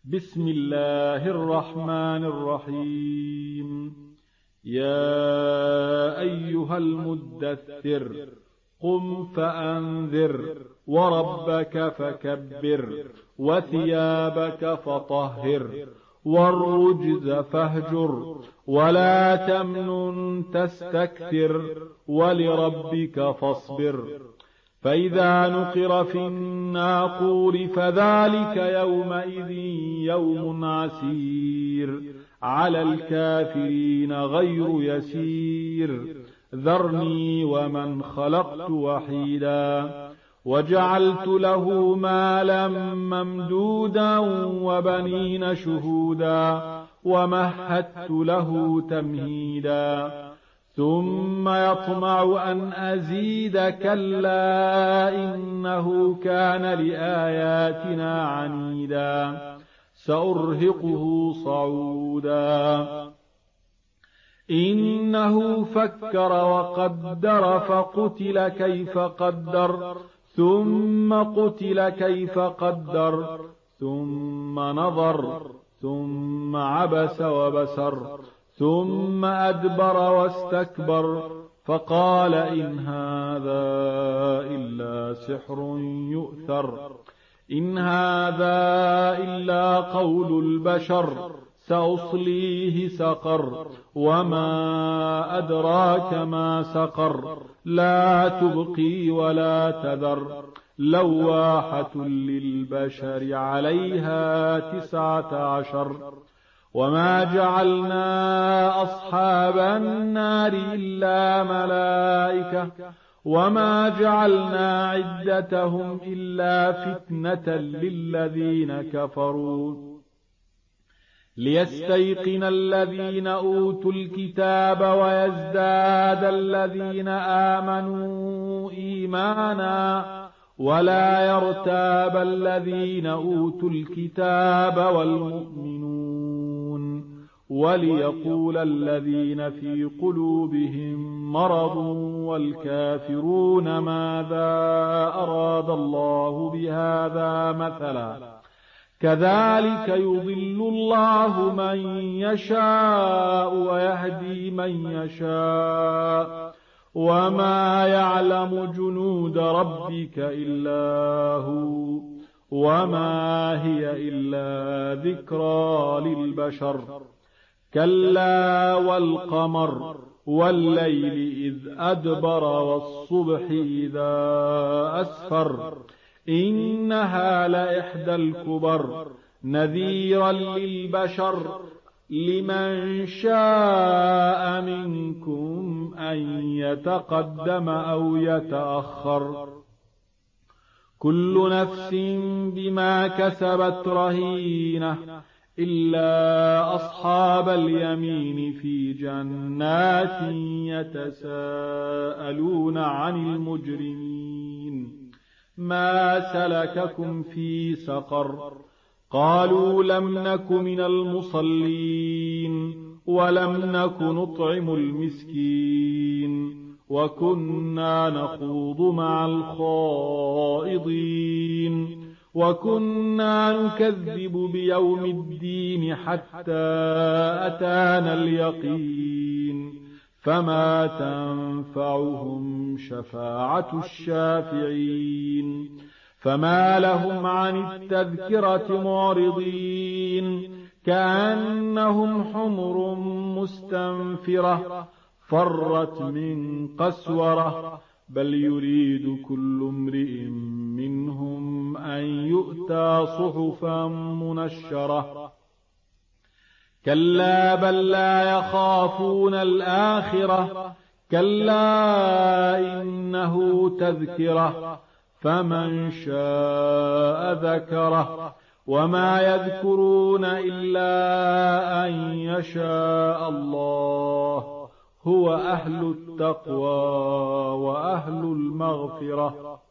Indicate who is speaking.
Speaker 1: بسم الله الرحمن الرحيم. يا أيها المدثر قم فأنذر وربك فكبر وثيابك فطهر والرجز فاهجر ولا تمنن تستكثر ولربك فاصبر. فإذا نقر في الناقور فذلك يومئذ يوم عسير على الكافرين غير يسير. ذرني ومن خلقت وحيدا وجعلت له مالا ممدودا وبنين شهودا ومهدت له تمهيدا ثم يطمع أن أزيد كلا إنه كان لآياتنا عنيدا سأرهقه صعودا. إنه فكر وقدر فقتل كيف قدر ثم قتل كيف قدر ثم نظر ثم عبس وبسر ثم أدبر واستكبر فقال إن هذا إلا سحر يؤثر إن هذا إلا قول البشر سأصليه سقر وما أدراك ما سقر لا تبقي ولا تذر لواحة للبشر عليها 19. وما جعلنا أصحاب النار إلا ملائكة وما جعلنا عدتهم إلا فتنة للذين كفروا ليستيقن الذين أوتوا الكتاب ويزداد الذين آمنوا إيمانا ولا يرتاب الذين أوتوا الكتاب والمؤمنون وليقول الذين في قلوبهم مرض والكافرون ماذا أراد الله بهذا مثلا كذلك يضل الله من يشاء ويهدي من يشاء وما يعلم جنود ربك إلا هو وما هي إلا ذكرى للبشر. كلا والقمر والليل إذ أدبر والصبح إذا أسفر إنها لإحدى الكبر نذيرا للبشر لمن شاء منكم أن يتقدم أو يتأخر كل نفس بما كسبت رهينة إلا أصحاب اليمين في جنات يتساءلون عن المجرمين ما سلككم في سقر قالوا لم نك من المصلين ولم نك نطعم المسكين وكنا نخوض مع الخائضين وكنا نكذب بيوم الدين حتى أتانا اليقين فما تنفعهم شفاعة الشافعين. فما لهم عن التذكرة معرضين كأنهم حمر مستنفرة فرت من قسورة بل يريد كل امرئ منهم أن يؤتى صحفا منشرة كلا بل لا يخافون الآخرة كلا إنه تذكرة فمن شاء ذكره وما يذكرون إلا أن يشاء الله هو أهل التقوى وأهل المغفرة.